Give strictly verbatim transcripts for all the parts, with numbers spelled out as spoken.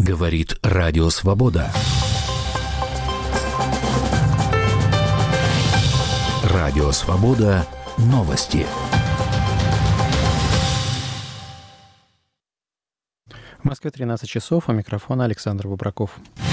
Говорит Радио Свобода. Радио Свобода. Новости. В Москве тринадцать часов, у микрофона Александр Бубраков.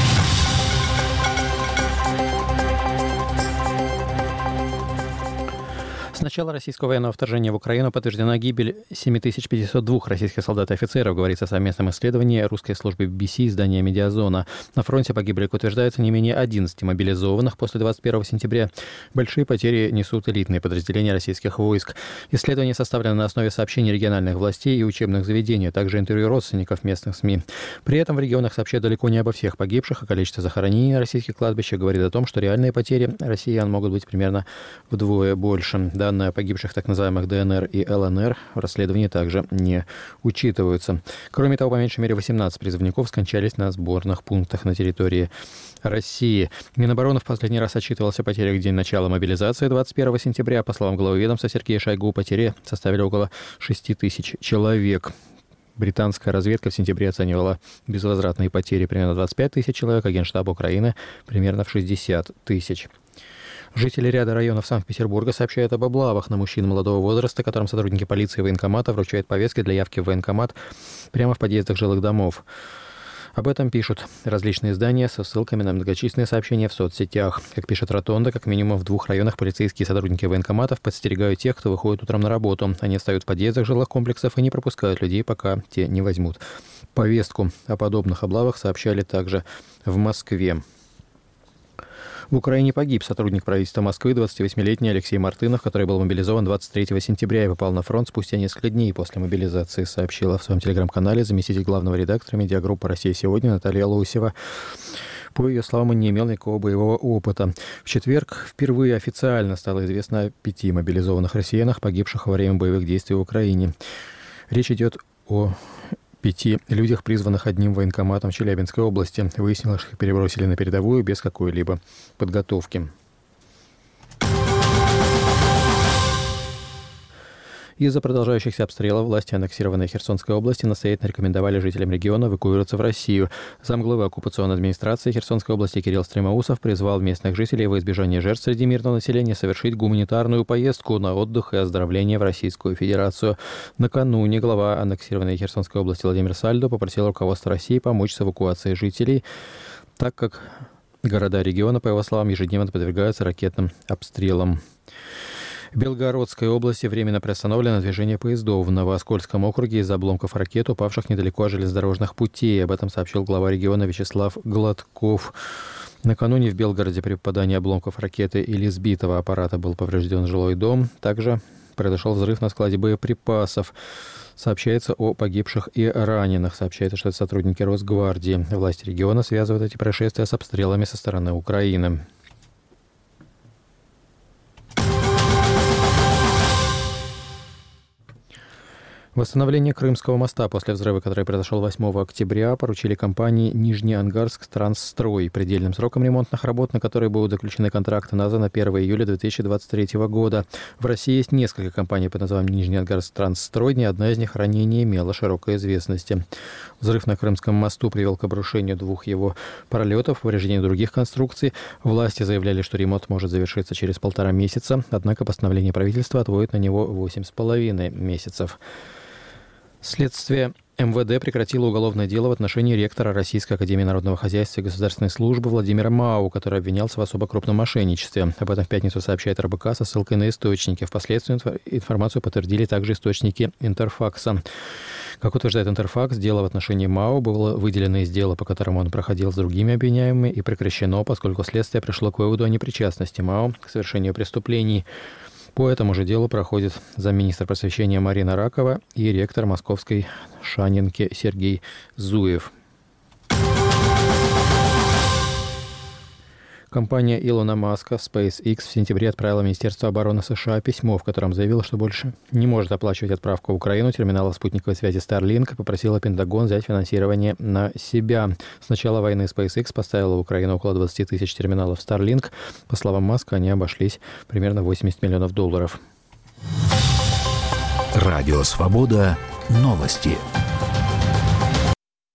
С начала российского военного вторжения в Украину подтверждена гибель семь тысяч пятьсот два российских солдат и офицеров, говорится в совместном исследовании русской службы би би си издания «Медиазона». На фронте погибли, как утверждается, не менее одиннадцать мобилизованных после двадцать первого сентября. Большие потери несут элитные подразделения российских войск. Исследование составлено на основе сообщений региональных властей и учебных заведений, а также интервью родственников местных СМИ. При этом в регионах сообщают далеко не обо всех погибших, а количество захоронений на российских кладбищах говорит о том, что реальные потери россиян могут быть примерно вдвое больше. Данные о погибших так называемых дэ эн эр и эл эн эр в расследовании также не учитываются. Кроме того, по меньшей мере восемнадцать призывников скончались на сборных пунктах на территории России. Минобороны в последний раз отчитывался о потерях в день начала мобилизации двадцать первого сентября. По словам главы ведомства Сергея Шойгу, потери составили около шесть тысяч человек. Британская разведка в сентябре оценивала безвозвратные потери примерно двадцать пять тысяч человек, а Генштаб Украины примерно в шестьдесят тысяч. Жители ряда районов Санкт-Петербурга сообщают об облавах на мужчин молодого возраста, которым сотрудники полиции и военкомата вручают повестки для явки в военкомат прямо в подъездах жилых домов. Об этом пишут различные издания со ссылками на многочисленные сообщения в соцсетях. Как пишет Ротонда, как минимум в двух районах полицейские сотрудники военкоматов подстерегают тех, кто выходит утром на работу. Они встают в подъездах жилых комплексов и не пропускают людей, пока те не возьмут повестку. О подобных облавах сообщали также в Москве. В Украине погиб сотрудник правительства Москвы, двадцативосьмилетний Алексей Мартынов, который был мобилизован двадцать третьего сентября и попал на фронт спустя несколько дней после мобилизации, сообщила в своем телеграм-канале заместитель главного редактора медиагруппы «Россия сегодня» Наталья Лосева. По ее словам, он не имел никакого боевого опыта. В четверг впервые официально стало известно о пяти мобилизованных россиянах, погибших во время боевых действий в Украине. Речь идет о пяти людях, призванных одним военкоматом в Челябинской области. Выяснилось, что их перебросили на передовую без какой-либо подготовки. Из-за продолжающихся обстрелов власти аннексированной Херсонской области настоятельно рекомендовали жителям региона эвакуироваться в Россию. Замглавы оккупационной администрации Херсонской области Кирилл Стремоусов призвал местных жителей во избежание жертв среди мирного населения совершить гуманитарную поездку на отдых и оздоровление в Российскую Федерацию. Накануне глава аннексированной Херсонской области Владимир Сальдо попросил руководство России помочь с эвакуацией жителей, так как города региона, по его словам, ежедневно подвергаются ракетным обстрелам. В Белгородской области временно приостановлено движение поездов в Новооскольском округе из-за обломков ракет, упавших недалеко от железнодорожных путей. Об этом сообщил глава региона Вячеслав Гладков. Накануне в Белгороде при попадании обломков ракеты или сбитого аппарата был поврежден жилой дом. Также произошел взрыв на складе боеприпасов. Сообщается о погибших и раненых. Сообщается, что это сотрудники Росгвардии. Власти региона связывают эти происшествия с обстрелами со стороны Украины. Восстановление Крымского моста после взрыва, который произошел восьмого октября, поручили компании «Нижнеангарск Трансстрой». Предельным сроком ремонтных работ, на которые будут заключены контракты, названо первого июля две тысячи двадцать третьего года. В России есть несколько компаний под названием «Нижнеангарск Трансстрой». Ни одна из них ранее не имела широкой известности. Взрыв на Крымском мосту привел к обрушению двух его пролетов, повреждению других конструкций. Власти заявляли, что ремонт может завершиться через полтора месяца, однако постановление правительства отводит на него восемь с половиной месяцев. Следствие эм вэ дэ прекратило уголовное дело в отношении ректора Российской академии народного хозяйства и государственной службы Владимира Мау, который обвинялся в особо крупном мошенничестве. Об этом в пятницу сообщает эр бэ ка со ссылкой на источники. Впоследствии информацию подтвердили также источники Интерфакса. Как утверждает Интерфакс, дело в отношении Мау было выделено из дела, по которому он проходил с другими обвиняемыми, и прекращено, поскольку следствие пришло к выводу о непричастности Мау к совершению преступлений. По этому же делу проходит замминистра просвещения Марина Ракова и ректор Московской Шанинки Сергей Зуев. Компания Илона Маска SpaceX в сентябре отправила Министерству обороны США письмо, в котором заявила, что больше не может оплачивать отправку в Украину терминала спутниковой связи Starlink, и попросила Пентагон взять финансирование на себя. С начала войны SpaceX поставила в Украину около двадцать тысяч терминалов Starlink. По словам Маска, они обошлись примерно восемьдесят миллионов долларов. Радио Свобода. Новости.